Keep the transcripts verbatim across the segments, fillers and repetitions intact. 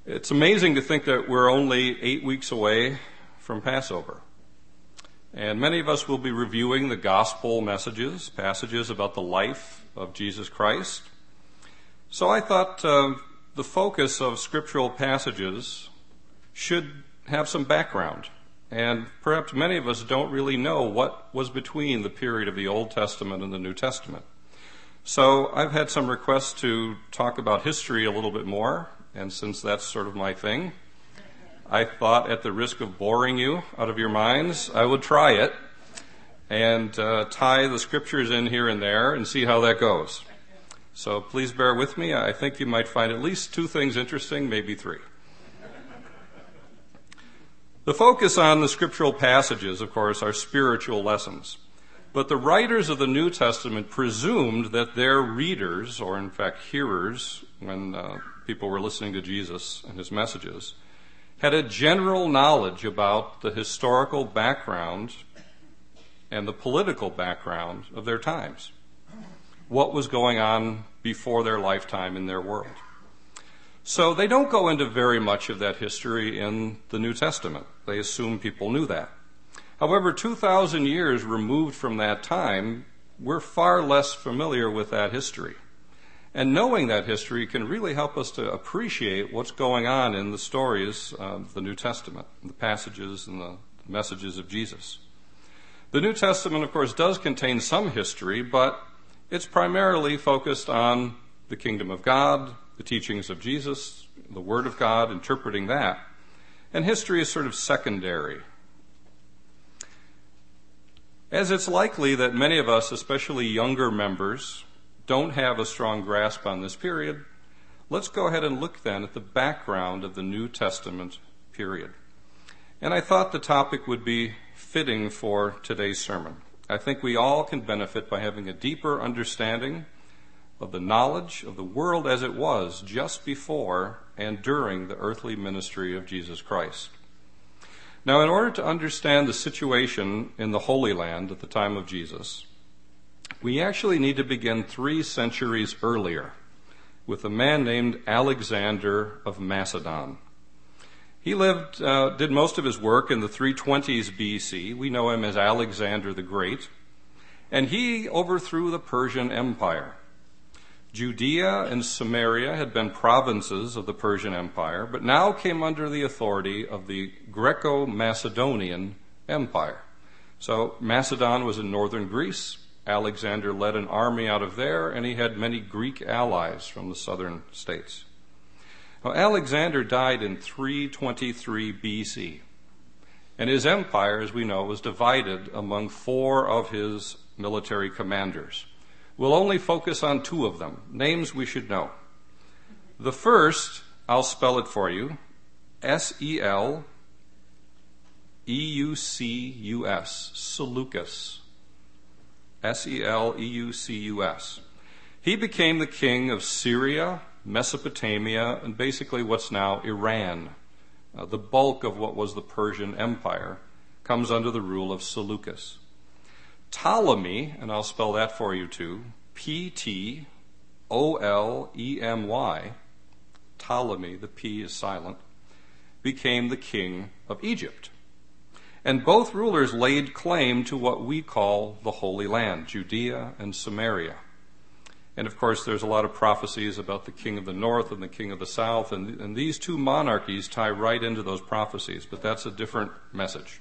It's amazing to think that we're only eight weeks away from Passover. And many of us will be reviewing the gospel messages, passages about the life of Jesus Christ. So I thought uh, the focus of scriptural passages should have some background. And perhaps many of us don't really know what was between the period of the Old Testament and the New Testament. So I've had some requests to talk about history a little bit more. And since that's sort of my thing, I thought at the risk of boring you out of your minds, I would try it and uh, tie the scriptures in here and there and see how that goes. So please bear with me. I think you might find at least two things interesting, maybe three. The focus on the scriptural passages, of course, are spiritual lessons. But the writers of the New Testament presumed that their readers, or in fact hearers, when uh, people were listening to Jesus and his messages, had a general knowledge about the historical background and the political background of their times. What was going on before their lifetime in their world. So they don't go into very much of that history in the New Testament. They assume people knew that. However, two thousand years removed from that time, we're far less familiar with that history. And knowing that history can really help us to appreciate what's going on in the stories of the New Testament, the passages and the messages of Jesus. The New Testament, of course, does contain some history, but it's primarily focused on the kingdom of God, the teachings of Jesus, the Word of God, interpreting that. And history is sort of secondary. As it's likely that many of us, especially younger members, don't have a strong grasp on this period, let's go ahead and look then at the background of the New Testament period. And I thought the topic would be fitting for today's sermon. I think we all can benefit by having a deeper understanding of the knowledge of the world as it was just before and during the earthly ministry of Jesus Christ. Now, in order to understand the situation in the Holy Land at the time of Jesus, we actually need to begin three centuries earlier with a man named Alexander of Macedon. He lived, uh, did most of his work in the three twenties B C. We know him as Alexander the Great. And he overthrew the Persian Empire. Judea and Samaria had been provinces of the Persian Empire, but now came under the authority of the Greco-Macedonian Empire. So Macedon was in northern Greece. Alexander led an army out of there, and he had many Greek allies from the southern states. Now, Alexander died in three twenty-three B C, and his empire, as we know, was divided among four of his military commanders. We'll only focus on two of them, names we should know. The first, I'll spell it for you, S E L E U C U S, Seleucus. S E L E U C U S. He became the king of Syria, Mesopotamia, and basically what's now Iran. Uh, the bulk of what was the Persian Empire comes under the rule of Seleucus. Ptolemy, and I'll spell that for you too, P T O L E M Y, Ptolemy, the P is silent, became the king of Egypt. And both rulers laid claim to what we call the Holy Land, Judea and Samaria. And of course, there's a lot of prophecies about the king of the north and the king of the south, and, and these two monarchies tie right into those prophecies, but that's a different message.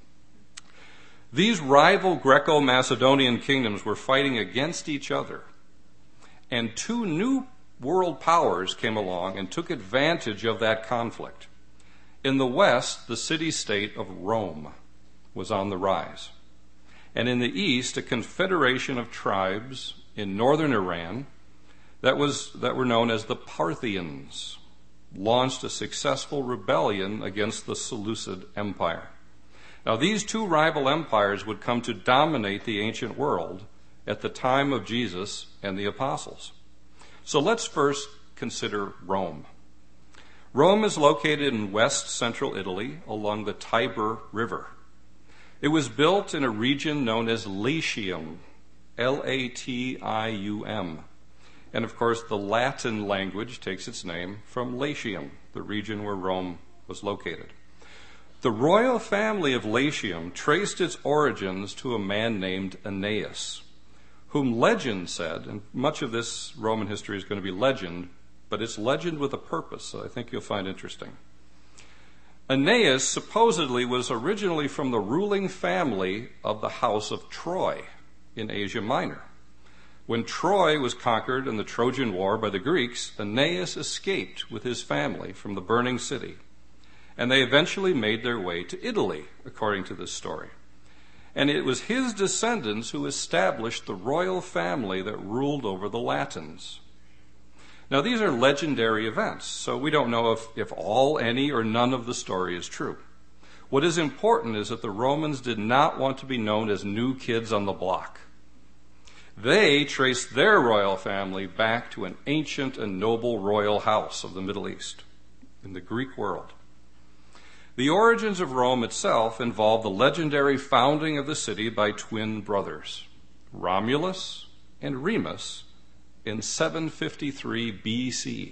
These rival Greco-Macedonian kingdoms were fighting against each other, and two new world powers came along and took advantage of that conflict. In the west, the city-state of Rome was on the rise. And in the east, a confederation of tribes in northern Iran that was that were known as the Parthians launched a successful rebellion against the Seleucid Empire. Now, these two rival empires would come to dominate the ancient world at the time of Jesus and the apostles. So let's first consider Rome. Rome is located in west central Italy along the Tiber River. It was built in a region known as Latium, L A T I U M. And of course, the Latin language takes its name from Latium, the region where Rome was located. The royal family of Latium traced its origins to a man named Aeneas, whom legend said, and much of this Roman history is going to be legend, but it's legend with a purpose, so I think you'll find interesting. Aeneas supposedly was originally from the ruling family of the house of Troy in Asia Minor. When Troy was conquered in the Trojan War by the Greeks, Aeneas escaped with his family from the burning city, and they eventually made their way to Italy, according to this story. And it was his descendants who established the royal family that ruled over the Latins. Now, these are legendary events, so we don't know if, if all, any, or none of the story is true. What is important is that the Romans did not want to be known as new kids on the block. They traced their royal family back to an ancient and noble royal house of the Middle East, in the Greek world. The origins of Rome itself involve the legendary founding of the city by twin brothers, Romulus and Remus, in seven fifty-three B C.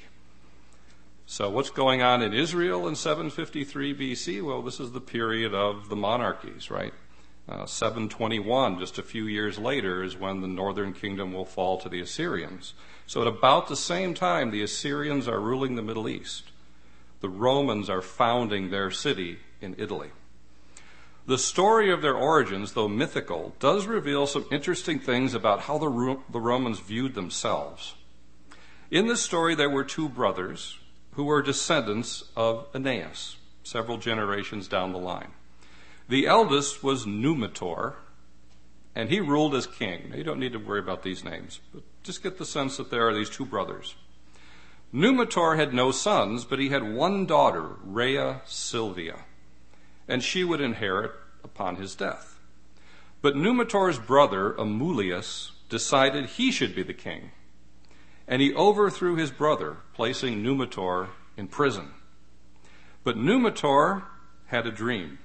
So what's going on in Israel in seven fifty-three B C? Well, this is the period of the monarchies, right? Uh, seven twenty-one, just a few years later, is when the northern kingdom will fall to the Assyrians. So at about the same time, the Assyrians are ruling the Middle East. The Romans are founding their city in Italy. The story of their origins, though mythical, does reveal some interesting things about how the, Ro- the Romans viewed themselves. In this story, there were two brothers who were descendants of Aeneas, several generations down the line. The eldest was Numitor, and he ruled as king. Now, you don't need to worry about these names, but just get the sense that there are these two brothers. Numitor had no sons, but he had one daughter, Rhea Silvia, and she would inherit upon his death. But Numitor's brother, Amulius, decided he should be the king, and he overthrew his brother, placing Numitor in prison. But Numitor had a dream.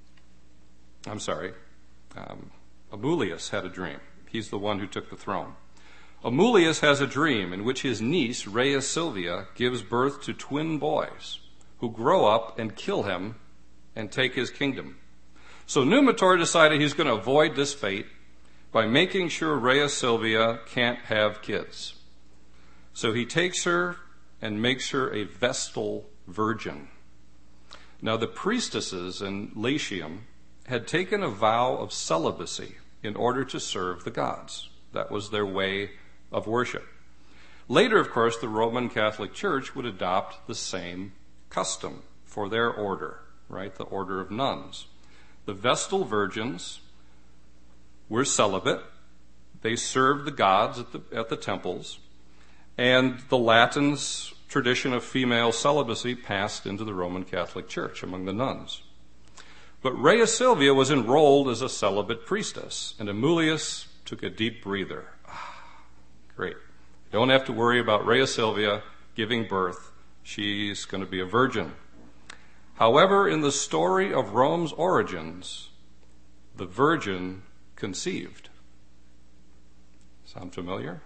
I'm sorry, um, Amulius had a dream. He's the one who took the throne. Amulius has a dream in which his niece, Rhea Silvia, gives birth to twin boys who grow up and kill him and take his kingdom. So Numitor decided he's going to avoid this fate by making sure Rhea Silvia can't have kids. So he takes her and makes her a Vestal virgin. Now, the priestesses in Latium had taken a vow of celibacy in order to serve the gods. That was their way of worship. Later, of course, the Roman Catholic Church would adopt the same custom for their order, right? The order of nuns. The Vestal virgins were celibate. They served the gods at the, at the temples. And the Latins' tradition of female celibacy passed into the Roman Catholic Church among the nuns. But Rhea Silvia was enrolled as a celibate priestess, and Amulius took a deep breather. Ah, great. You don't have to worry about Rhea Silvia giving birth. She's going to be a virgin. However, in the story of Rome's origins, the virgin conceived. Sound familiar?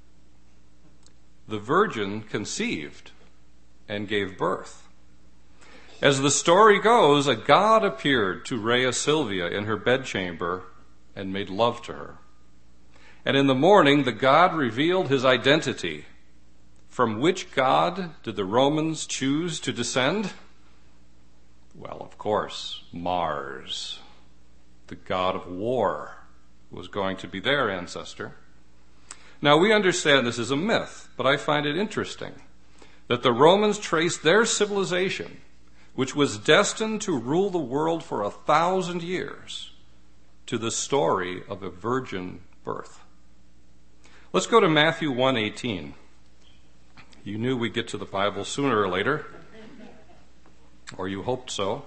The virgin conceived and gave birth. As the story goes, a god appeared to Rhea Silvia in her bedchamber and made love to her. And in the morning, the god revealed his identity. From which god did the Romans choose to descend? Well, of course, Mars, the god of war, was going to be their ancestor. Now, we understand this is a myth, but I find it interesting that the Romans traced their civilization, which was destined to rule the world for a thousand years, to the story of a virgin birth. Let's go to Matthew one eighteen. You knew we'd get to the Bible sooner or later, or you hoped so.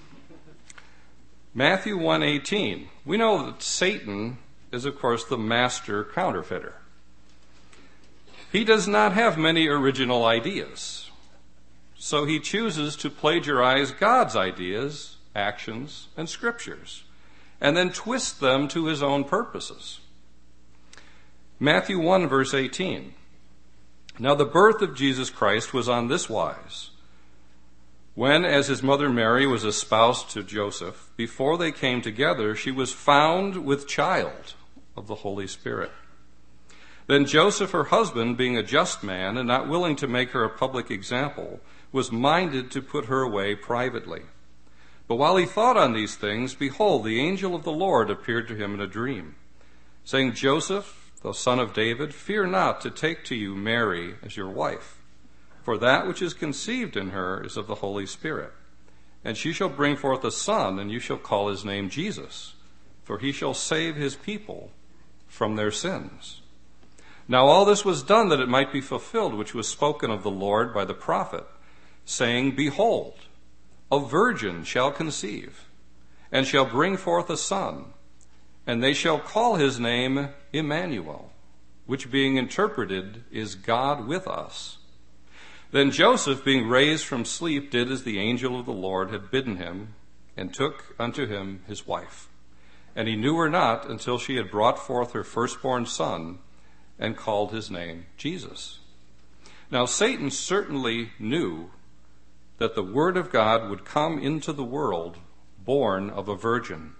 Matthew one eighteen. We know that Satan is, of course, the master counterfeiter. He does not have many original ideas. So he chooses to plagiarize God's ideas, actions, and scriptures, and then twist them to his own purposes. Matthew one, verse eighteen. Now the birth of Jesus Christ was on this wise. When, as his mother Mary was espoused to Joseph, before they came together, she was found with child of the Holy Spirit. Then Joseph, her husband, being a just man and not willing to make her a public example, was minded to put her away privately. But while he thought on these things, behold, the angel of the Lord appeared to him in a dream, saying, Joseph, thou son of David, fear not to take to you Mary as your wife. For that which is conceived in her is of the Holy Spirit. And she shall bring forth a son, and you shall call his name Jesus, for he shall save his people from their sins. Now all this was done that it might be fulfilled, which was spoken of the Lord by the prophet, saying, Behold, a virgin shall conceive, and shall bring forth a son, and they shall call his name Emmanuel, which being interpreted is God with us. Then Joseph, being raised from sleep, did as the angel of the Lord had bidden him, and took unto him his wife. And he knew her not until she had brought forth her firstborn son, and called his name Jesus. Now Satan certainly knew that the word of God would come into the world born of a virgin.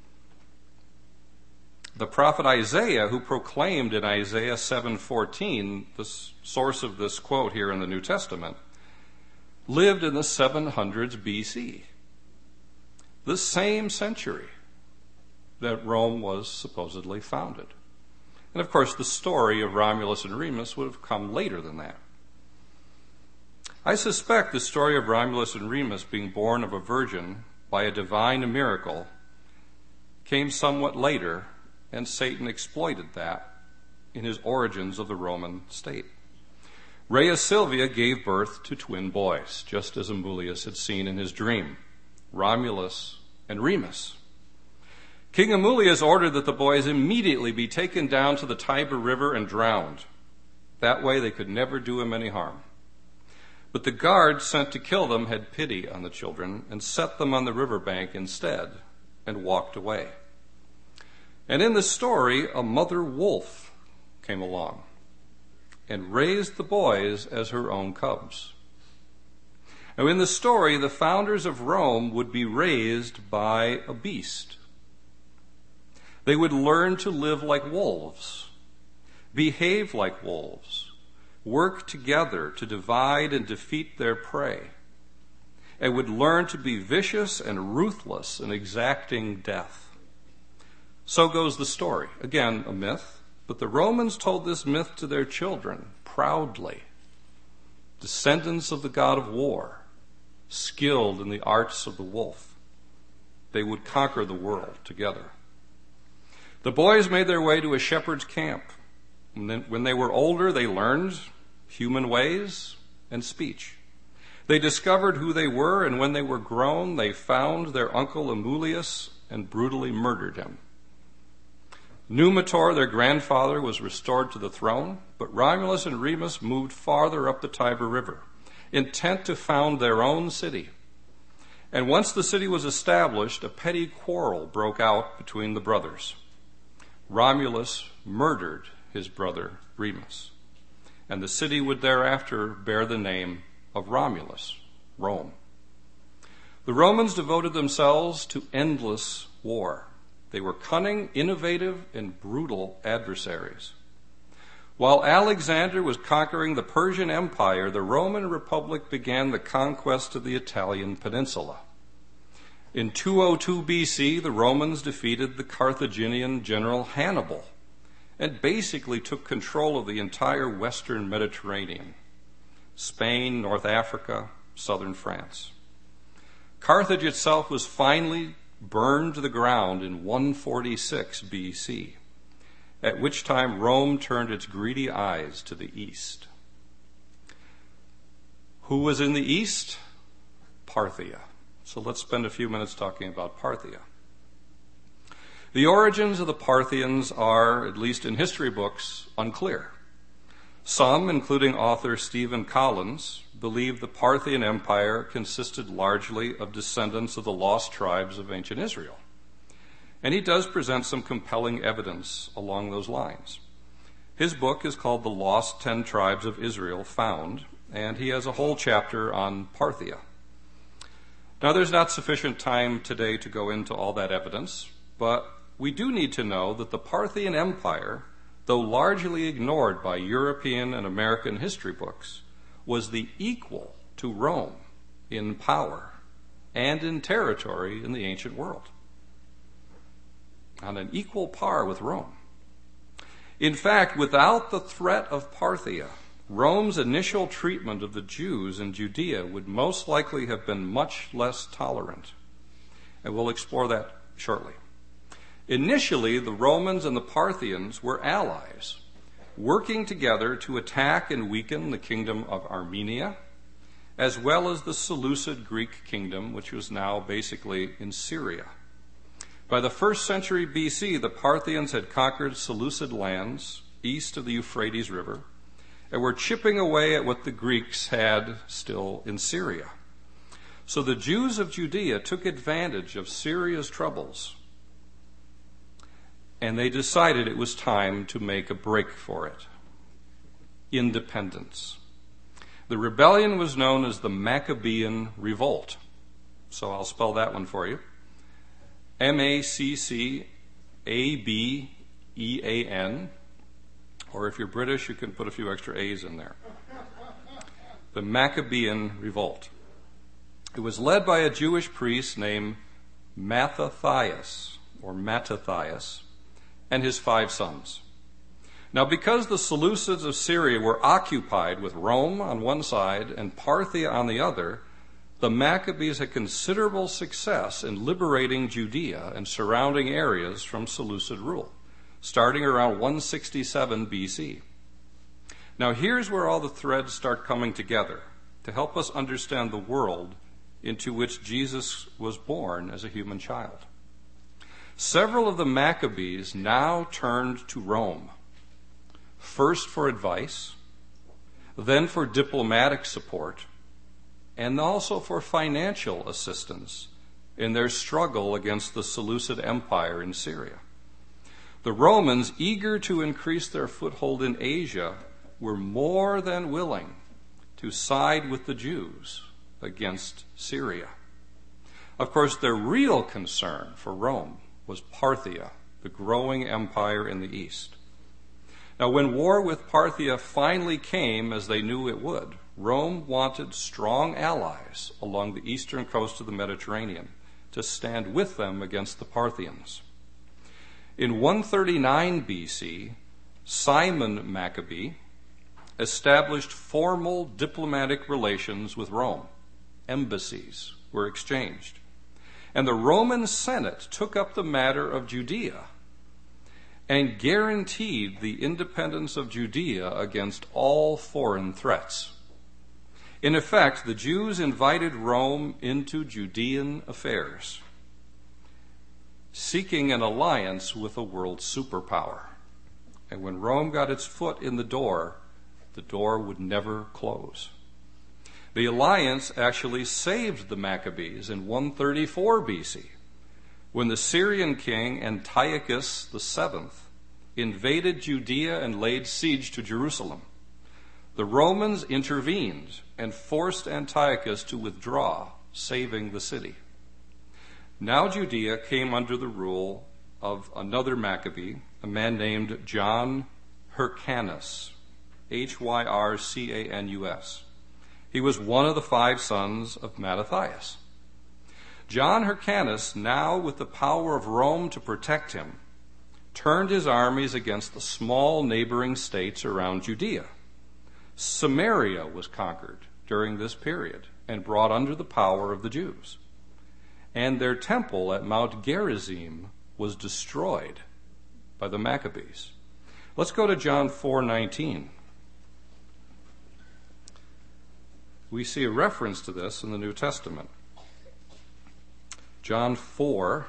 The prophet Isaiah, who proclaimed in Isaiah seven fourteen, the source of this quote here in the New Testament, lived in the seven hundreds B C, the same century that Rome was supposedly founded. And of course, the story of Romulus and Remus would have come later than that. I suspect the story of Romulus and Remus being born of a virgin by a divine miracle came somewhat later, and Satan exploited that in his origins of the Roman state. Rhea Silvia gave birth to twin boys, just as Amulius had seen in his dream, Romulus and Remus. King Amulius ordered that the boys immediately be taken down to the Tiber River and drowned. That way they could never do him any harm. But the guards sent to kill them had pity on the children and set them on the riverbank instead and walked away. And in the story, a mother wolf came along and raised the boys as her own cubs. Now, in the story, the founders of Rome would be raised by a beast. They would learn to live like wolves, behave like wolves, work together to divide and defeat their prey, and would learn to be vicious and ruthless in exacting death. So goes the story. Again, a myth, but the Romans told this myth to their children proudly. Descendants of the god of war, skilled in the arts of the wolf. They would conquer the world together. The boys made their way to a shepherd's camp. And then, when they were older, they learned human ways and speech. They discovered who they were, and when they were grown, they found their uncle Amulius and brutally murdered him. Numitor, their grandfather, was restored to the throne, but Romulus and Remus moved farther up the Tiber River, intent to found their own city. And once the city was established, a petty quarrel broke out between the brothers. Romulus murdered his brother Remus, and the city would thereafter bear the name of Romulus, Rome. The Romans devoted themselves to endless war. They were cunning, innovative, and brutal adversaries. While Alexander was conquering the Persian Empire, the Roman Republic began the conquest of the Italian peninsula. In two oh two B C, the Romans defeated the Carthaginian general Hannibal and basically took control of the entire western Mediterranean, Spain, North Africa, southern France. Carthage itself was finally burned to the ground in one forty-six B C, at which time Rome turned its greedy eyes to the east. Who was in the east? Parthia. So let's spend a few minutes talking about Parthia. The origins of the Parthians are, at least in history books, unclear. Some, including author Stephen Collins, believe the Parthian Empire consisted largely of descendants of the lost tribes of ancient Israel. And he does present some compelling evidence along those lines. His book is called The Lost Ten Tribes of Israel Found, and he has a whole chapter on Parthia. Now, there's not sufficient time today to go into all that evidence, but we do need to know that the Parthian Empire, though largely ignored by European and American history books, was the equal to Rome in power and in territory in the ancient world, on an equal par with Rome. In fact, without the threat of Parthia, Rome's initial treatment of the Jews in Judea would most likely have been much less tolerant. And we'll explore that shortly. Initially, the Romans and the Parthians were allies, working together to attack and weaken the kingdom of Armenia, as well as the Seleucid Greek kingdom, which was now basically in Syria. By the first century B C, the Parthians had conquered Seleucid lands east of the Euphrates River and were chipping away at what the Greeks had still in Syria. So the Jews of Judea took advantage of Syria's troubles, and they decided it was time to make a break for it. Independence. The rebellion was known as the Maccabean Revolt. So I'll spell that one for you. M A C C A B E A N. Or if you're British, you can put a few extra A's in there. The Maccabean Revolt. It was led by a Jewish priest named Mattathias, or Mattathias, and his five sons. Now, because the Seleucids of Syria were occupied with Rome on one side and Parthia on the other, the Maccabees had considerable success in liberating Judea and surrounding areas from Seleucid rule, starting around one sixty-seven B C. Now, here's where all the threads start coming together to help us understand the world into which Jesus was born as a human child. Several of the Maccabees now turned to Rome, first for advice, then for diplomatic support, and also for financial assistance in their struggle against the Seleucid Empire in Syria. The Romans, eager to increase their foothold in Asia, were more than willing to side with the Jews against Syria. Of course, their real concern for Rome was Parthia, the growing empire in the east. Now, when war with Parthia finally came, as they knew it would, Rome wanted strong allies along the eastern coast of the Mediterranean to stand with them against the Parthians. In one thirty-nine B C, Simon Maccabee established formal diplomatic relations with Rome. Embassies were exchanged. And the Roman Senate took up the matter of Judea and guaranteed the independence of Judea against all foreign threats. In effect, the Jews invited Rome into Judean affairs, seeking an alliance with a world superpower. And when Rome got its foot in the door, the door would never close. The alliance actually saved the Maccabees in one thirty-four B C, when the Syrian king Antiochus the seventh invaded Judea and laid siege to Jerusalem. The Romans intervened and forced Antiochus to withdraw, saving the city. Now Judea came under the rule of another Maccabee, a man named John Hyrcanus, H Y R C A N U S. He was one of the five sons of Mattathias. John Hyrcanus, now with the power of Rome to protect him, turned his armies against the small neighboring states around Judea. Samaria was conquered during this period and brought under the power of the Jews. And their temple at Mount Gerizim was destroyed by the Maccabees. Let's go to John four nineteen. We see a reference to this in the New Testament. John four,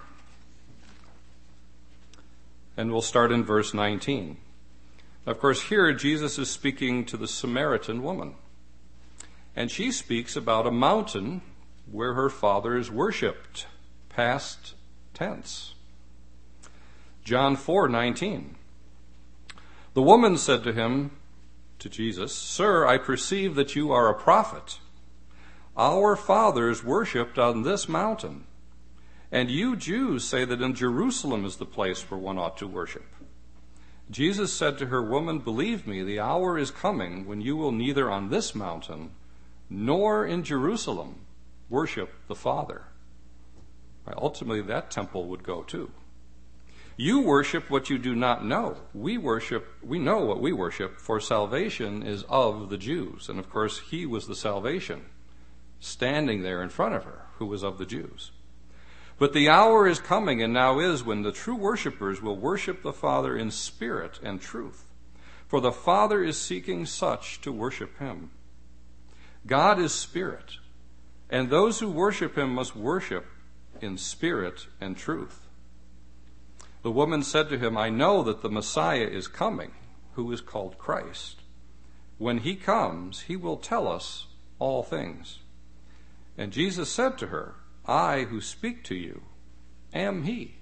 and we'll start in verse nineteen. Of course, here Jesus is speaking to the Samaritan woman, and she speaks about a mountain where her fathers worshipped, past tense. John four nineteen. The woman said to him, to Jesus, "Sir, I perceive that you are a prophet. Our fathers worshipped on this mountain, and you Jews say that in Jerusalem is the place where one ought to worship." Jesus said to her, "Woman, believe me, the hour is coming when you will neither on this mountain nor in Jerusalem worship the Father." Ultimately, that temple would go too. You worship what you do not know. We worship, we know what we worship, for salvation is of the Jews. And of course, he was the salvation standing there in front of her, who was of the Jews. But the hour is coming, and now is, when the true worshipers will worship the Father in spirit and truth. For the Father is seeking such to worship him. God is spirit, and those who worship him must worship in spirit and truth. The woman said to him, "I know that the Messiah is coming, who is called Christ. When he comes, he will tell us all things." And Jesus said to her, "I who speak to you am he."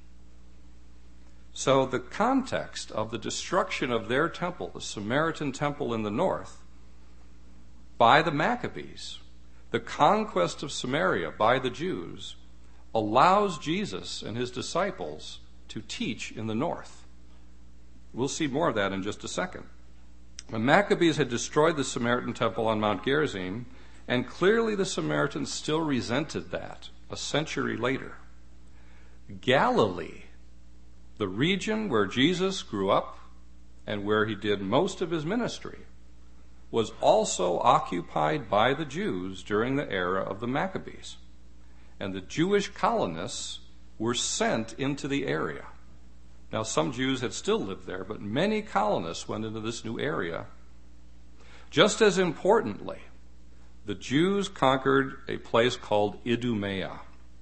So the context of the destruction of their temple, the Samaritan temple in the north, by the Maccabees, the conquest of Samaria by the Jews, allows Jesus and his disciples to teach in the north. We'll see more of that in just a second. The Maccabees had destroyed the Samaritan temple on Mount Gerizim, and clearly the Samaritans still resented that a century later. Galilee, the region where Jesus grew up and where he did most of his ministry, was also occupied by the Jews during the era of the Maccabees. And the Jewish colonists were sent into the area. Now, some Jews had still lived there, but many colonists went into this new area. Just as importantly, the Jews conquered a place called Idumea,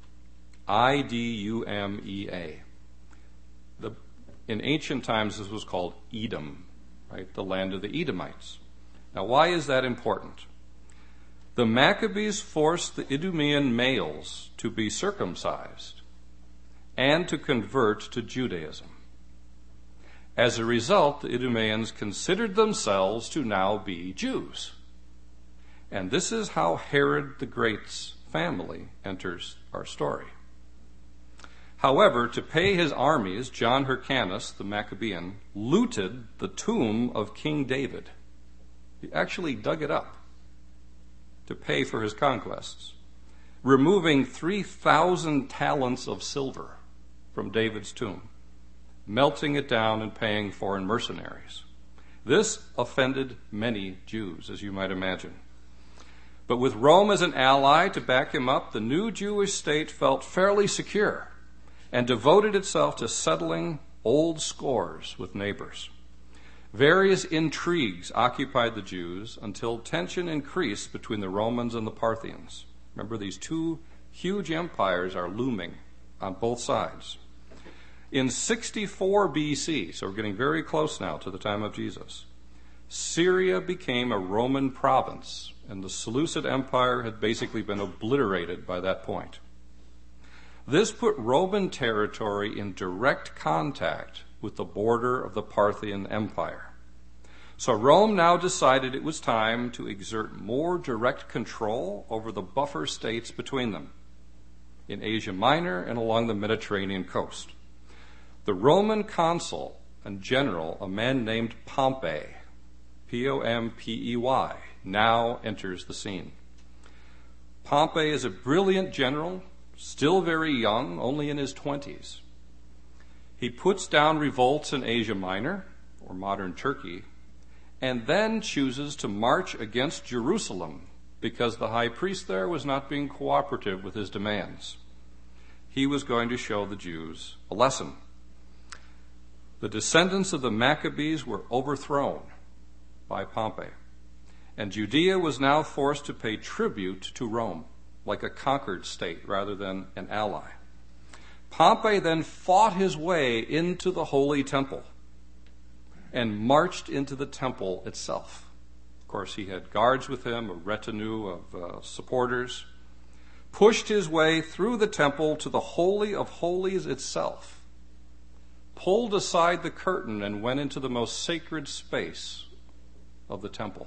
I D U M E A. The, in ancient times, this was called Edom, right? The land of the Edomites. Now, why is that important? The Maccabees forced the Idumean males to be circumcised and to convert to Judaism. As a result, the Idumeans considered themselves to now be Jews. And this is how Herod the Great's family enters our story. However, to pay his armies, John Hyrcanus, the Maccabean, looted the tomb of King David. He actually dug it up to pay for his conquests, removing three thousand talents of silver from David's tomb, melting it down and paying foreign mercenaries. This offended many Jews, as you might imagine. But with Rome as an ally to back him up, the new Jewish state felt fairly secure and devoted itself to settling old scores with neighbors. Various intrigues occupied the Jews until tension increased between the Romans and the Parthians. Remember, these two huge empires are looming on both sides. In sixty-four B C, so we're getting very close now to the time of Jesus, Syria became a Roman province, and the Seleucid Empire had basically been obliterated by that point. This put Roman territory in direct contact with the border of the Parthian Empire. So Rome now decided it was time to exert more direct control over the buffer states between them, in Asia Minor and along the Mediterranean coast. The Roman consul and general, a man named Pompey, P O M P E Y, now enters the scene. Pompey is a brilliant general, still very young, only in his twenties. He puts down revolts in Asia Minor, or modern Turkey, and then chooses to march against Jerusalem because the high priest there was not being cooperative with his demands. He was going to show the Jews a lesson. The descendants of the Maccabees were overthrown by Pompey, and Judea was now forced to pay tribute to Rome, like a conquered state rather than an ally. Pompey then fought his way into the Holy Temple and marched into the temple itself. Of course, he had guards with him, a retinue of uh, supporters, pushed his way through the temple to the Holy of Holies itself, pulled aside the curtain and went into the most sacred space of the temple.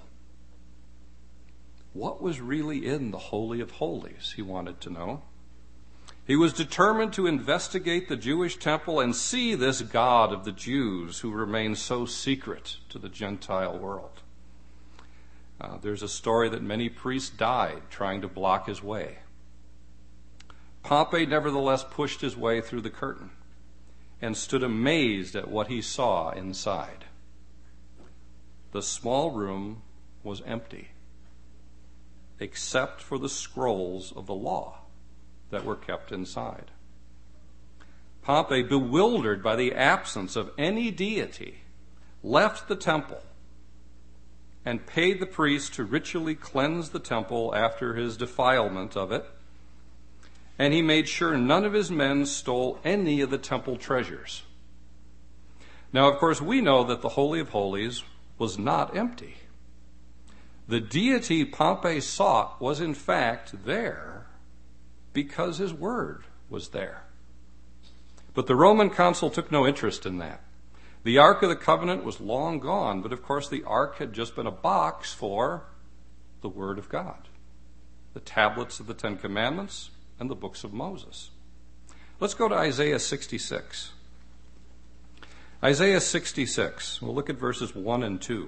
What was really in the Holy of Holies, he wanted to know. He was determined to investigate the Jewish temple and see this God of the Jews who remains so secret to the Gentile world. Uh, there's a story that many priests died trying to block his way. Pompey nevertheless pushed his way through the curtain and stood amazed at what he saw inside. The small room was empty, except for the scrolls of the law that were kept inside. Pompey, bewildered by the absence of any deity, left the temple and paid the priest to ritually cleanse the temple after his defilement of it, and he made sure none of his men stole any of the temple treasures. Now, of course, we know that the Holy of Holies was not empty. The deity Pompey sought was in fact there because his word was there. But the Roman consul took no interest in that. The Ark of the Covenant was long gone, but of course the Ark had just been a box for the Word of God, the tablets of the Ten Commandments and the books of Moses. Let's go to Isaiah sixty-six. Isaiah sixty-six, we'll look at verses one and two.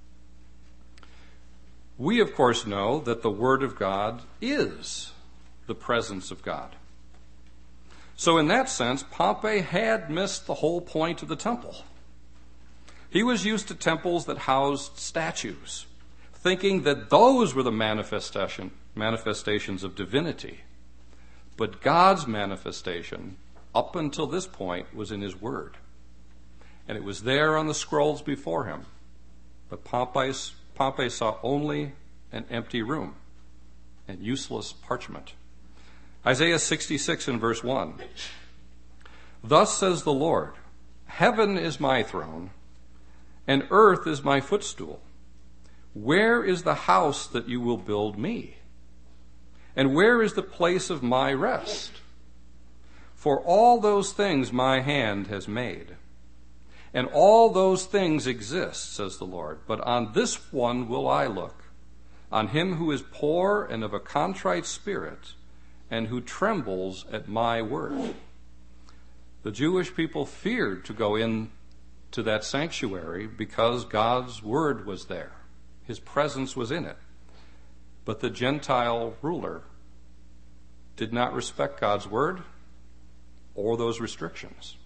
We, of course, know that the Word of God is the presence of God. So in that sense, Pompey had missed the whole point of the temple. He was used to temples that housed statues, thinking that those were the manifestation, manifestations of divinity. But God's manifestation, up until this point, was in his word. And it was there on the scrolls before him. But Pompey, Pompey saw only an empty room and useless parchment. Isaiah sixty-six and verse one. Thus says the Lord, heaven is my throne, and earth is my footstool. Where is the house that you will build me? And where is the place of my rest? For all those things my hand has made. And all those things exist, says the Lord. But on this one will I look, on him who is poor and of a contrite spirit, and who trembles at my word. The Jewish people feared to go in to that sanctuary because God's word was there. His presence was in it. But the Gentile ruler did not respect God's word or those restrictions.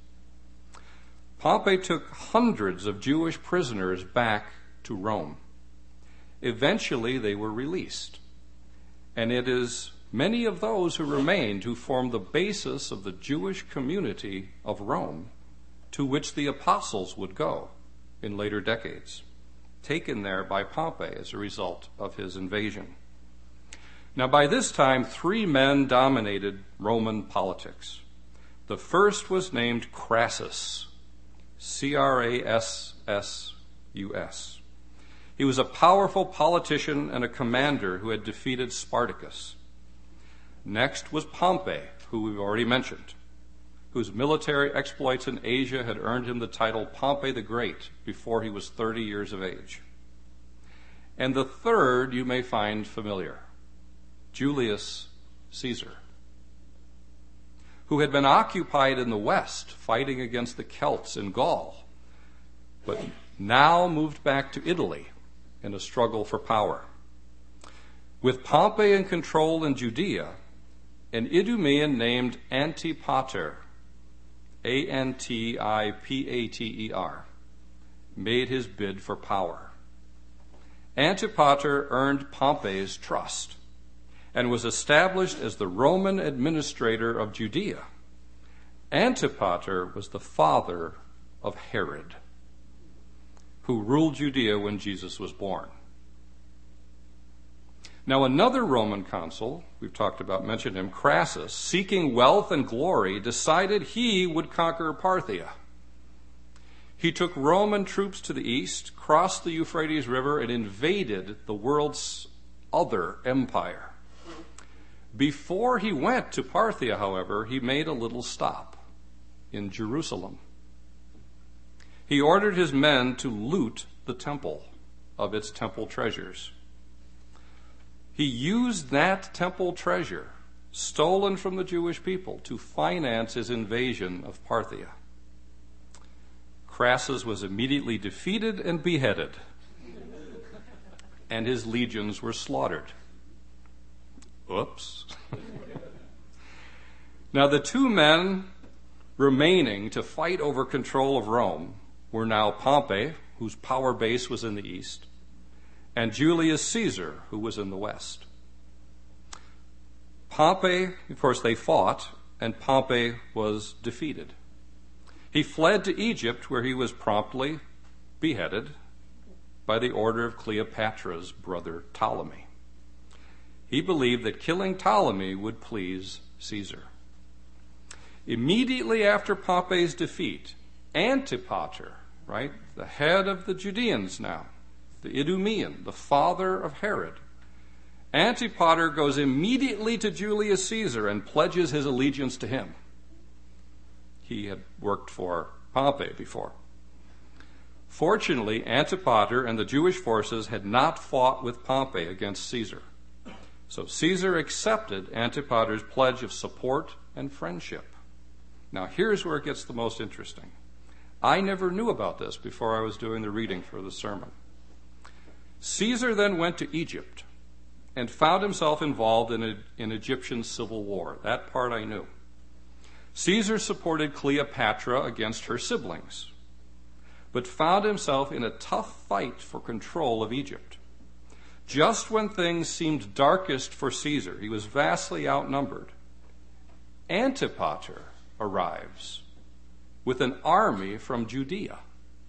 Pompey took hundreds of Jewish prisoners back to Rome. Eventually they were released. And it is many of those who remained who formed the basis of the Jewish community of Rome, to which the apostles would go in later decades, taken there by Pompey as a result of his invasion. Now, by this time, three men dominated Roman politics. The first was named Crassus, C R A S S U S. He was a powerful politician and a commander who had defeated Spartacus. Next was Pompey, who we've already mentioned, whose military exploits in Asia had earned him the title Pompey the Great before he was thirty years of age. And the third you may find familiar, Julius Caesar, who had been occupied in the West fighting against the Celts in Gaul, but now moved back to Italy in a struggle for power. With Pompey in control in Judea, an Idumean named Antipater, A N T I P A T E R, made his bid for power. Antipater earned Pompey's trust and was established as the Roman administrator of Judea. Antipater was the father of Herod, who ruled Judea when Jesus was born. Now, another Roman consul, we've talked about, mentioned him, Crassus, seeking wealth and glory, decided he would conquer Parthia. He took Roman troops to the east, crossed the Euphrates River, and invaded the world's other empire. Before he went to Parthia, however, he made a little stop in Jerusalem. he ordered his men to loot the temple of its temple treasures. He used that temple treasure, stolen from the Jewish people, to finance his invasion of Parthia. Crassus was immediately defeated and beheaded, and his legions were slaughtered. Oops. Now, the two men remaining to fight over control of Rome were now Pompey, whose power base was in the east, and Julius Caesar, who was in the west. Pompey, of course, they fought, and Pompey was defeated. He fled to Egypt, where he was promptly beheaded by the order of Cleopatra's brother Ptolemy. He believed that killing Ptolemy would please Caesar. Immediately after Pompey's defeat, Antipater, right, the head of the Judeans now, the Idumean, the father of Herod, Antipater goes immediately to Julius Caesar and pledges his allegiance to him. He had worked for Pompey before. Fortunately, Antipater and the Jewish forces had not fought with Pompey against Caesar. So Caesar accepted Antipater's pledge of support and friendship. Now, here's where it gets the most interesting. I never knew about this before I was doing the reading for the sermon. Caesar then went to Egypt and found himself involved in an in Egyptian civil war. That part I knew. Caesar supported Cleopatra against her siblings, but found himself in a tough fight for control of Egypt. Just when things seemed darkest for Caesar, he was vastly outnumbered, Antipater arrives with an army from Judea.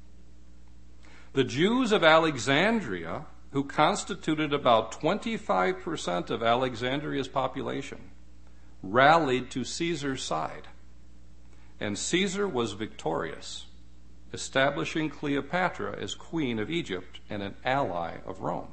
The Jews of Alexandria, who constituted about twenty-five percent of Alexandria's population, rallied to Caesar's side, and Caesar was victorious, establishing Cleopatra as queen of Egypt and an ally of Rome.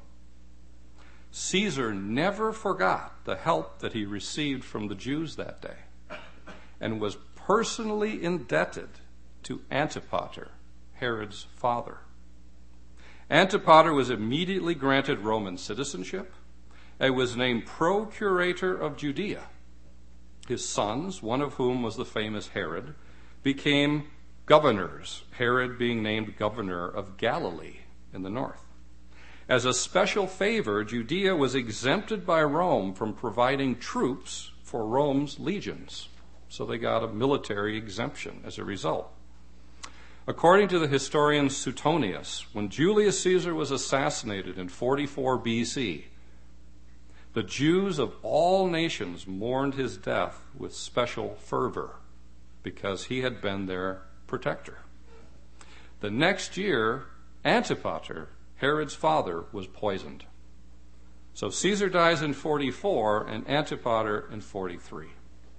Caesar never forgot the help that he received from the Jews that day, and was personally indebted to Antipater, Herod's father. Antipater was immediately granted Roman citizenship and was named procurator of Judea. His sons, one of whom was the famous Herod, became governors, Herod being named governor of Galilee in the north. As a special favor, Judea was exempted by Rome from providing troops for Rome's legions, so they got a military exemption as a result. According to the historian Suetonius, when Julius Caesar was assassinated in forty-four B C, the Jews of all nations mourned his death with special fervor because he had been their protector. The next year, Antipater, Herod's father, was poisoned. So Caesar dies in forty-four and Antipater in forty-three.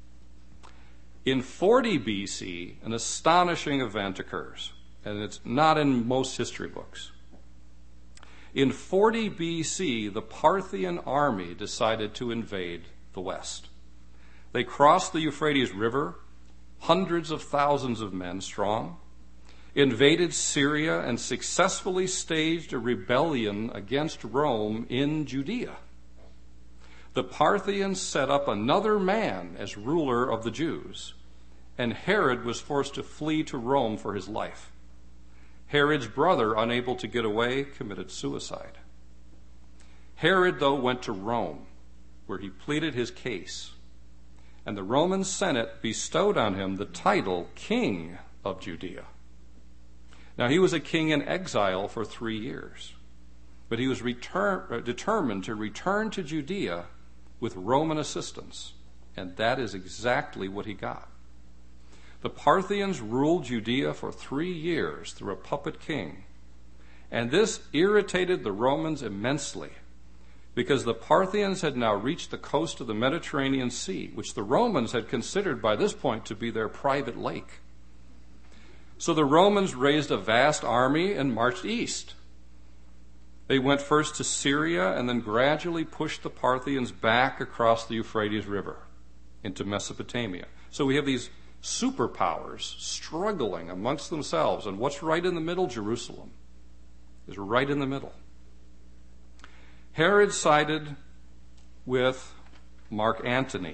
In forty B C, an astonishing event occurs, and it's not in most history books. In forty B C, the Parthian army decided to invade the West. They crossed the Euphrates River, hundreds of thousands of men strong, invaded Syria, and successfully staged a rebellion against Rome in Judea. The Parthians set up another man as ruler of the Jews, and Herod was forced to flee to Rome for his life. Herod's brother, unable to get away, committed suicide. Herod, though, went to Rome, where he pleaded his case, and the Roman Senate bestowed on him the title King of Judea. Now, he was a king in exile for three years, but he was return, determined to return to Judea with Roman assistance, and that is exactly what he got. The Parthians ruled Judea for three years through a puppet king, and this irritated the Romans immensely because the Parthians had now reached the coast of the Mediterranean Sea, which the Romans had considered by this point to be their private lake. So the Romans raised a vast army and marched east. They went first to Syria and then gradually pushed the Parthians back across the Euphrates River into Mesopotamia. So we have these superpowers struggling amongst themselves. And what's right in the middle? Jerusalem is right in the middle. Herod sided with Mark Antony.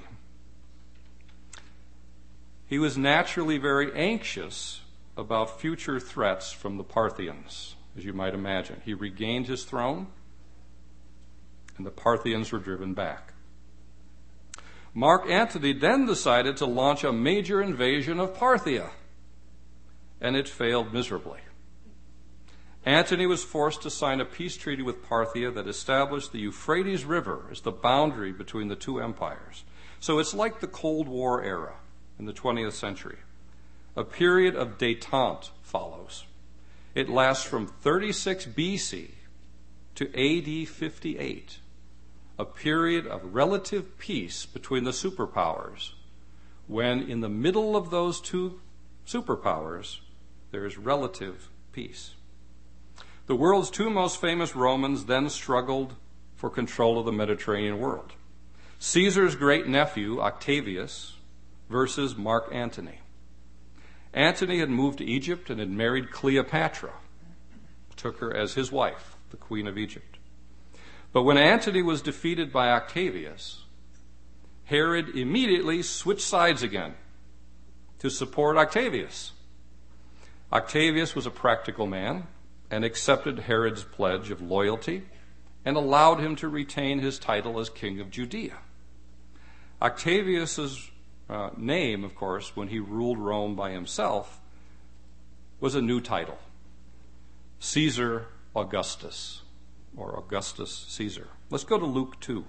He was naturally very anxious about future threats from the Parthians, as you might imagine. He regained his throne, and the Parthians were driven back. Mark Antony then decided to launch a major invasion of Parthia, and it failed miserably. Antony was forced to sign a peace treaty with Parthia that established the Euphrates River as the boundary between the two empires. So it's like the Cold War era in the twentieth century. A period of détente follows. It lasts from thirty-six B C to A D fifty-eight, a period of relative peace between the superpowers, when in the middle of those two superpowers there is relative peace. The world's two most famous Romans then struggled for control of the Mediterranean world. Caesar's great-nephew, Octavius, versus Mark Antony. Antony had moved to Egypt and had married Cleopatra, took her as his wife, the Queen of Egypt. But when Antony was defeated by Octavius, Herod immediately switched sides again to support Octavius. Octavius was a practical man and accepted Herod's pledge of loyalty and allowed him to retain his title as king of Judea. Octavius's uh, name, of course, when he ruled Rome by himself, was a new title, Caesar Augustus, or Augustus Caesar. Let's go to Luke two.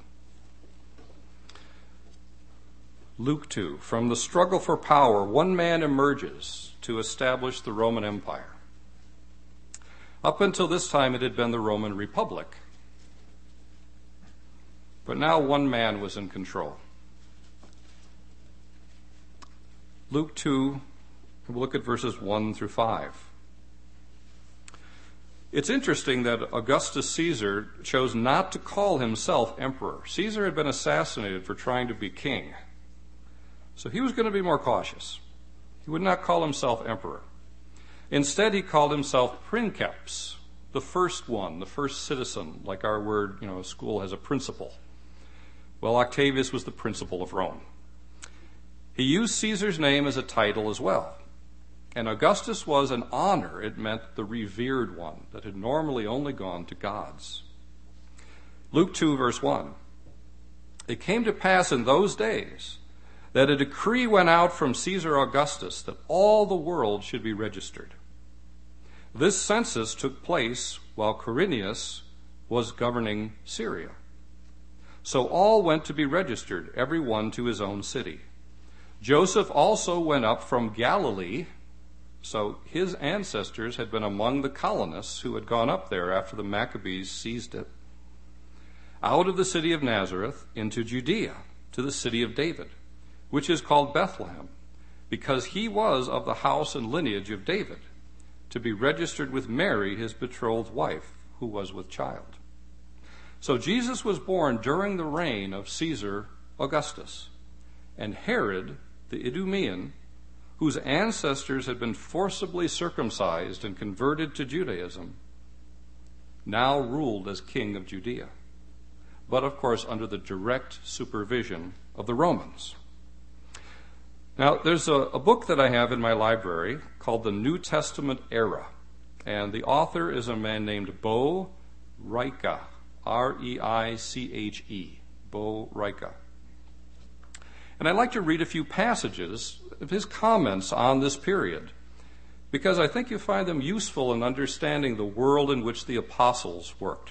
Luke two. From the struggle for power, one man emerges to establish the Roman Empire. Up until this time, it had been the Roman Republic. But now one man was in control. Luke two, we'll look at verses one through five. It's interesting that Augustus Caesar chose not to call himself emperor. Caesar had been assassinated for trying to be king. So he was going to be more cautious. He would not call himself emperor. Instead, he called himself princeps, the first one, the first citizen, like our word, you know, a school has a principal. Well, Octavius was the principal of Rome. He used Caesar's name as a title as well. And Augustus was an honor. It meant the revered one that had normally only gone to gods. Luke two, verse one. It came to pass in those days that a decree went out from Caesar Augustus that all the world should be registered. This census took place while Quirinius was governing Syria. So all went to be registered, every one to his own city. Joseph also went up from Galilee, so his ancestors had been among the colonists who had gone up there after the Maccabees seized it, out of the city of Nazareth into Judea, to the city of David, which is called Bethlehem, because he was of the house and lineage of David, to be registered with Mary, his betrothed wife, who was with child. So Jesus was born during the reign of Caesar Augustus, and Herod, the Idumean, whose ancestors had been forcibly circumcised and converted to Judaism, now ruled as king of Judea, but of course under the direct supervision of the Romans. Now, there's a, a book that I have in my library called The New Testament Era, and the author is a man named Bo Reicha, R E I C H E, Bo Reicha. And I'd like to read a few passages of his comments on this period, because I think you find them useful in understanding the world in which the apostles worked.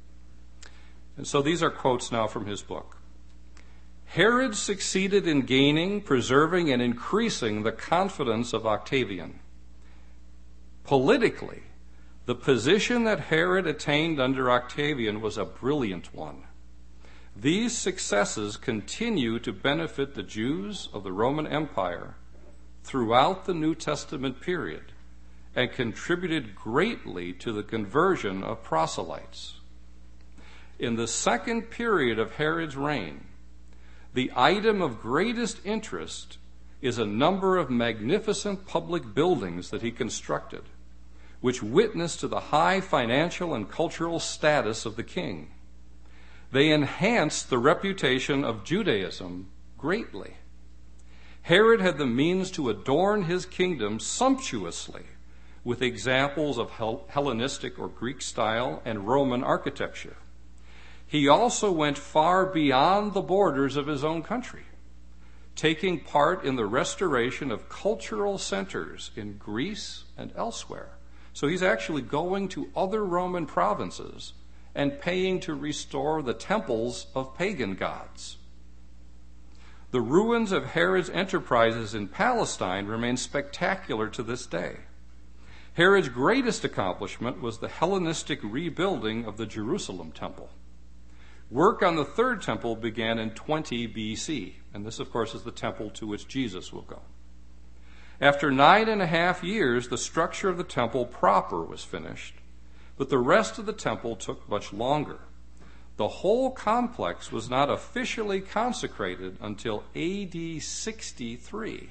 And so these are quotes now from his book. Herod succeeded in gaining, preserving, and increasing the confidence of Octavian. Politically, the position that Herod attained under Octavian was a brilliant one. These successes continue to benefit the Jews of the Roman Empire throughout the New Testament period and contributed greatly to the conversion of proselytes. In the second period of Herod's reign, the item of greatest interest is a number of magnificent public buildings that he constructed, which witness to the high financial and cultural status of the king. They enhanced the reputation of Judaism greatly. Herod had the means to adorn his kingdom sumptuously with examples of Hellenistic or Greek style and Roman architecture. He also went far beyond the borders of his own country, taking part in the restoration of cultural centers in Greece and elsewhere. So he's actually going to other Roman provinces and paying to restore the temples of pagan gods. The ruins of Herod's enterprises in Palestine remain spectacular to this day. Herod's greatest accomplishment was the Hellenistic rebuilding of the Jerusalem temple. Work on the third temple began in twenty B C, and this, of course, is the temple to which Jesus will go. After nine and a half years, the structure of the temple proper was finished, but the rest of the temple took much longer. The whole complex was not officially consecrated until A D sixty-three.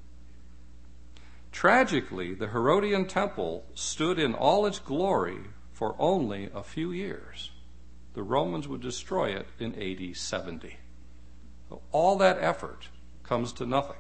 Tragically, the Herodian temple stood in all its glory for only a few years. The Romans would destroy it in A D seventy. So all that effort comes to nothing.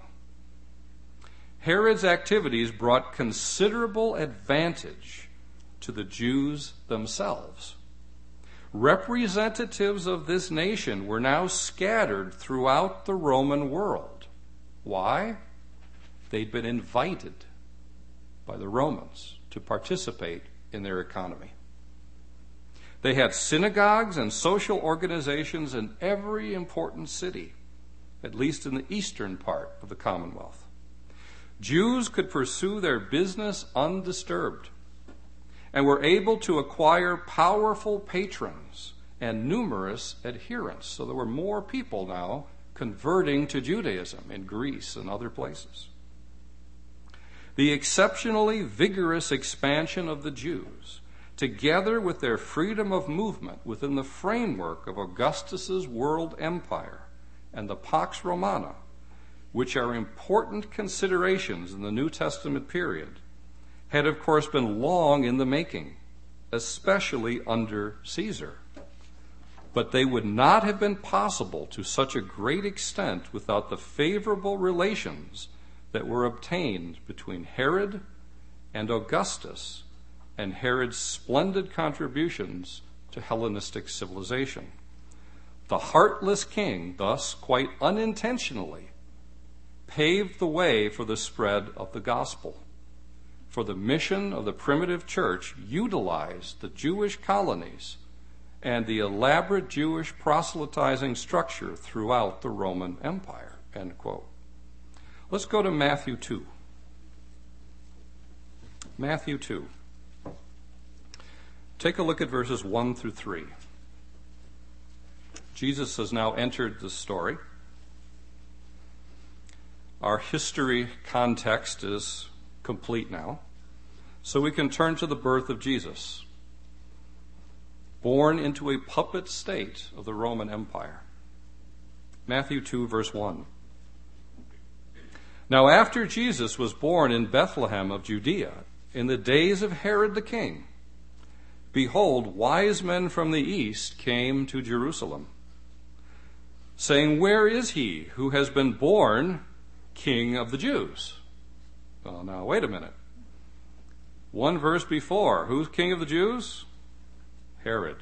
Herod's activities brought considerable advantage to the Jews themselves. Representatives of this nation were now scattered throughout the Roman world. Why? They'd been invited by the Romans to participate in their economy. They had synagogues and social organizations in every important city, at least in the eastern part of the Commonwealth. Jews could pursue their business undisturbed and were able to acquire powerful patrons and numerous adherents. So there were more people now converting to Judaism in Greece and other places. The exceptionally vigorous expansion of the Jews, together with their freedom of movement within the framework of Augustus's world empire and the Pax Romana, which are important considerations in the New Testament period, had of course been long in the making, especially under Caesar. But they would not have been possible to such a great extent without the favorable relations that were obtained between Herod and Augustus and Herod's splendid contributions to Hellenistic civilization. The heartless king, thus, quite unintentionally, paved the way for the spread of the gospel. For the mission of the primitive church utilized the Jewish colonies and the elaborate Jewish proselytizing structure throughout the Roman Empire, end quote. Let's go to Matthew two. Matthew two. Take a look at verses one through three. Jesus has now entered the story. Our history context is complete now, so we can turn to the birth of Jesus, born into a puppet state of the Roman Empire. Matthew two, verse one. Now after Jesus was born in Bethlehem of Judea, in the days of Herod the king, behold, wise men from the east came to Jerusalem, saying, "Where is he who has been born King of the Jews?" Well, now, wait a minute. One verse before, who's king of the Jews? Herod.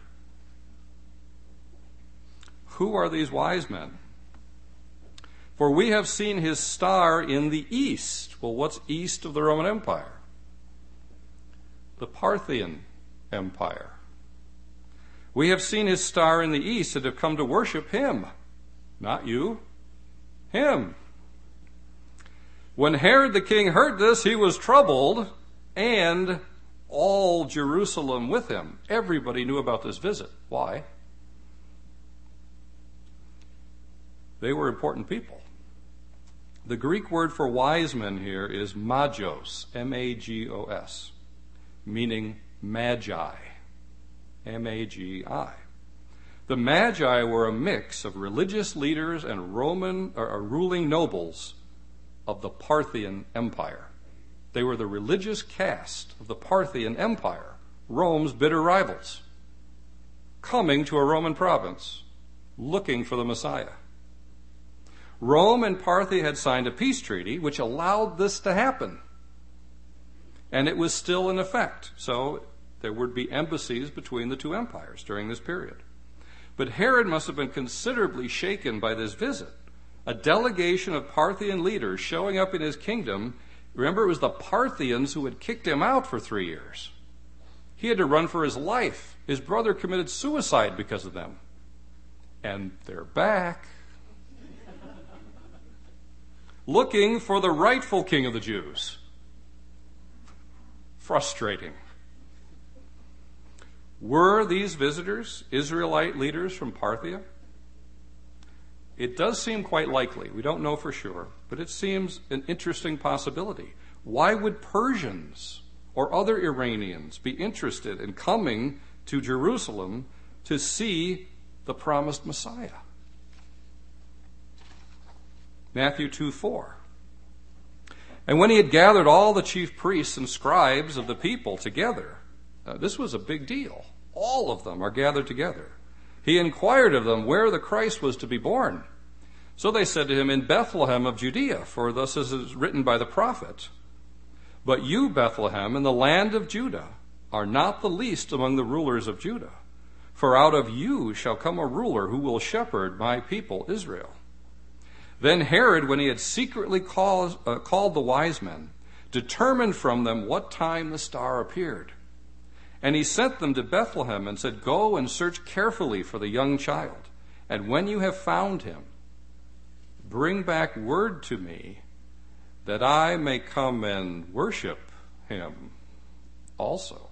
Who are these wise men? For we have seen his star in the east. Well, what's east of the Roman Empire? The Parthian Empire. We have seen his star in the east and have come to worship him. Not you. Him. When Herod the king heard this, he was troubled, and all Jerusalem with him. Everybody knew about this visit. Why? They were important people. The Greek word for wise men here is magos, M A G O S, meaning magi, M A G I. The magi were a mix of religious leaders and Roman or ruling nobles of the Parthian Empire. They were the religious caste of the Parthian Empire, Rome's bitter rivals, coming to a Roman province, looking for the Messiah. Rome and Parthia had signed a peace treaty which allowed this to happen. And it was still in effect. So there would be embassies between the two empires during this period. But Herod must have been considerably shaken by this visit. A delegation of Parthian leaders showing up in his kingdom. Remember, it was the Parthians who had kicked him out for three years. He had to run for his life. His brother committed suicide because of them. And they're back, looking for the rightful king of the Jews. Frustrating. Were these visitors Israelite leaders from Parthia? It does seem quite likely. We don't know for sure, but it seems an interesting possibility. Why would Persians or other Iranians be interested in coming to Jerusalem to see the promised Messiah? Matthew two four. And when he had gathered all the chief priests and scribes of the people together, uh, this was a big deal. All of them are gathered together. He inquired of them where the Christ was to be born. So they said to him, in Bethlehem of Judea, for thus is it written by the prophet, but you, Bethlehem, in the land of Judah, are not the least among the rulers of Judah. For out of you shall come a ruler who will shepherd my people Israel. Then Herod, when he had secretly called, uh, called the wise men, determined from them what time the star appeared. And he sent them to Bethlehem and said, go and search carefully for the young child. And when you have found him, bring back word to me that I may come and worship him also.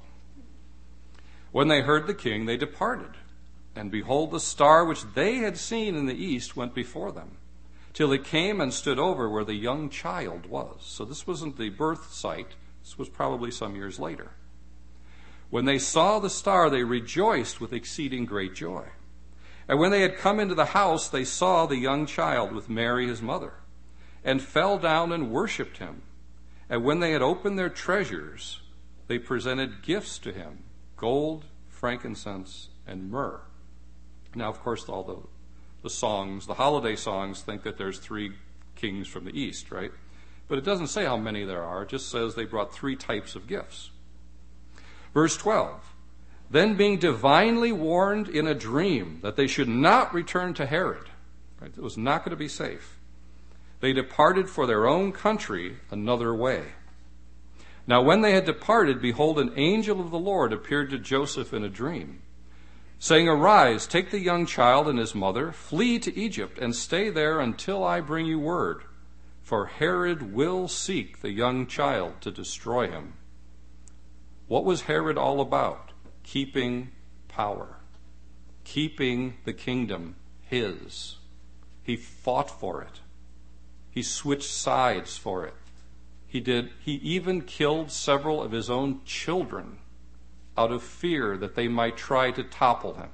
When they heard the king, they departed. And behold, the star which they had seen in the east went before them, till it came and stood over where the young child was. So this wasn't the birth site. This was probably some years later. When they saw the star, they rejoiced with exceeding great joy. And when they had come into the house, they saw the young child with Mary his mother, and fell down and worshipped him. And when they had opened their treasures, they presented gifts to him, gold, frankincense, and myrrh. Now, of course, all the, the songs, the holiday songs, think that there's three kings from the east, right? But it doesn't say how many there are. It just says they brought three types of gifts. Verse twelve, then being divinely warned in a dream that they should not return to Herod, right? It was not going to be safe, they departed for their own country another way. Now when they had departed, behold, an angel of the Lord appeared to Joseph in a dream, saying, arise, take the young child and his mother, flee to Egypt, and stay there until I bring you word, for Herod will seek the young child to destroy him. What was Herod all about? Keeping power, keeping the kingdom his. He fought for it. He switched sides for it. He did. He even killed several of his own children out of fear that they might try to topple him.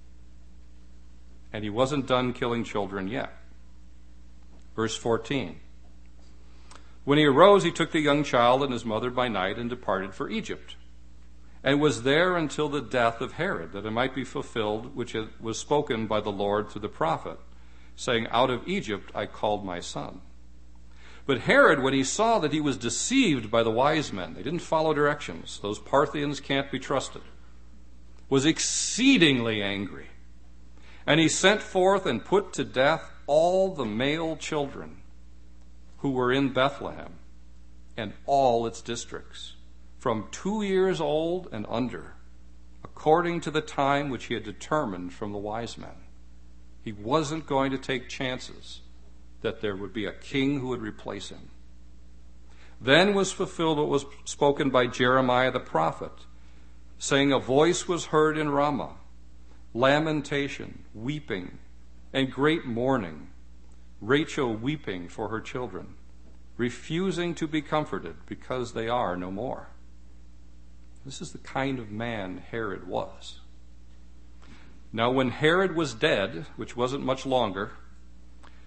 And he wasn't done killing children yet. Verse fourteen. When he arose, he took the young child and his mother by night and departed for Egypt, and was there until the death of Herod, that it might be fulfilled which was spoken by the Lord through the prophet, saying, out of Egypt I called my son. But Herod, when he saw that he was deceived by the wise men, they didn't follow directions, those Parthians can't be trusted, was exceedingly angry. And he sent forth and put to death all the male children who were in Bethlehem and all its districts, from two years old and under, according to the time which he had determined from the wise men. He wasn't going to take chances that there would be a king who would replace him. Then was fulfilled what was spoken by Jeremiah the prophet, saying, a voice was heard in Ramah, lamentation, weeping, and great mourning, Rachel weeping for her children, refusing to be comforted because they are no more. This is the kind of man Herod was. Now when Herod was dead, which wasn't much longer,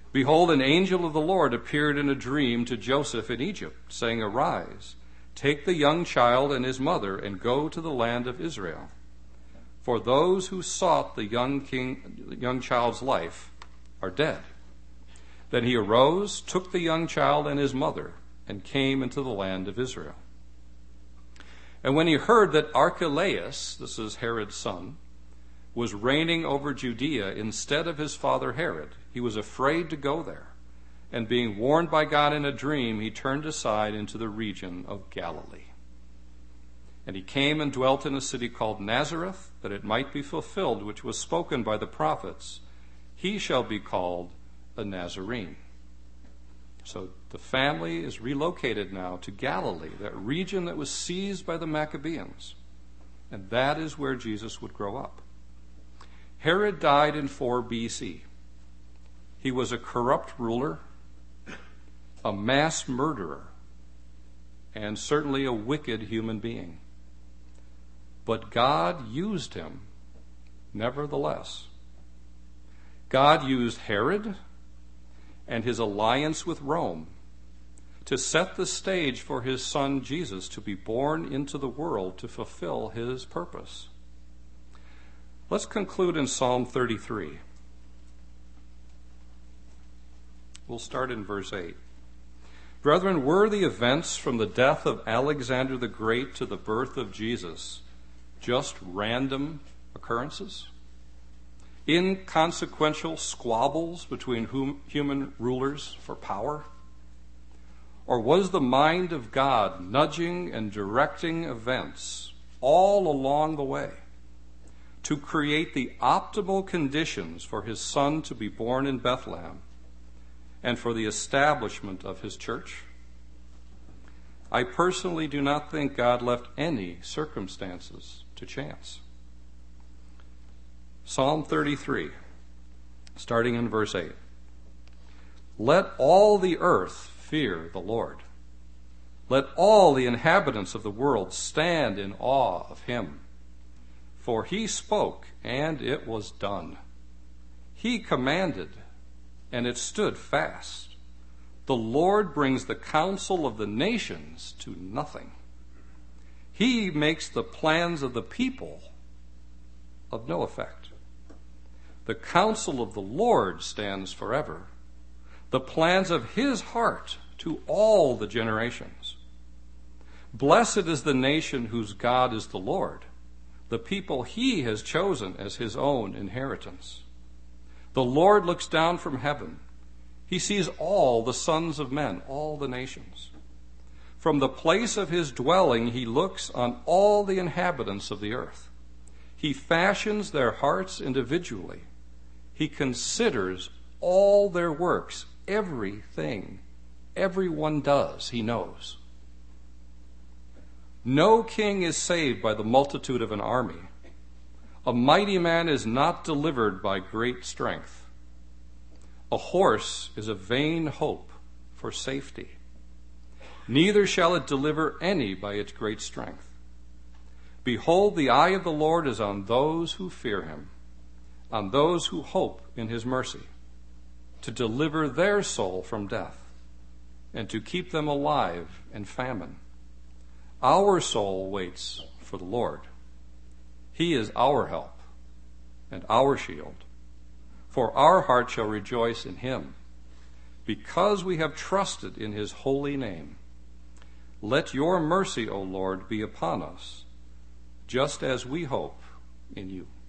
Behold, an angel of the Lord appeared in a dream to Joseph in Egypt, saying, Arise, take the young child and his mother, and go to the land of Israel. For those who sought the young king, young child's life are dead. Then he arose, took the young child and his mother, and came into the land of Israel. And when he heard that Archelaus, this is Herod's son, was reigning over Judea instead of his father Herod, he was afraid to go there. And being warned by God in a dream, he turned aside into the region of Galilee. And he came and dwelt in a city called Nazareth, that it might be fulfilled which was spoken by the prophets, He shall be called a Nazarene. So the family is relocated now to Galilee, that region that was seized by the Maccabees. And that is where Jesus would grow up. Herod died in four B C. He was a corrupt ruler, a mass murderer, and certainly a wicked human being. But God used him nevertheless. God used Herod and his alliance with Rome to set the stage for his son Jesus to be born into the world to fulfill his purpose. Let's conclude in Psalm thirty-three. We'll start in verse eight. Brethren, were the events from the death of Alexander the Great to the birth of Jesus just random occurrences? Inconsequential squabbles between whom, human rulers for power? Or was the mind of God nudging and directing events all along the way to create the optimal conditions for his son to be born in Bethlehem and for the establishment of his church? I personally do not think God left any circumstances to chance. Psalm thirty-three, starting in verse eight. Let all the earth fear the Lord. Let all the inhabitants of the world stand in awe of him. For he spoke, and it was done. He commanded, and it stood fast. The Lord brings the counsel of the nations to nothing. He makes the plans of the people of no effect. The counsel of the Lord stands forever, the plans of his heart to all the generations. Blessed is the nation whose God is the Lord, the people he has chosen as his own inheritance. The Lord looks down from heaven. He sees all the sons of men, all the nations. From the place of his dwelling, he looks on all the inhabitants of the earth. He fashions their hearts individually. He considers all their works, everything everyone does, he knows. No king is saved by the multitude of an army. A mighty man is not delivered by great strength. A horse is a vain hope for safety. Neither shall it deliver any by its great strength. Behold, the eye of the Lord is on those who fear him, on those who hope in his mercy, to deliver their soul from death, and to keep them alive in famine. Our soul waits for the Lord. He is our help and our shield. For our heart shall rejoice in him, because we have trusted in his holy name. Let your mercy, O Lord, be upon us, just as we hope in you.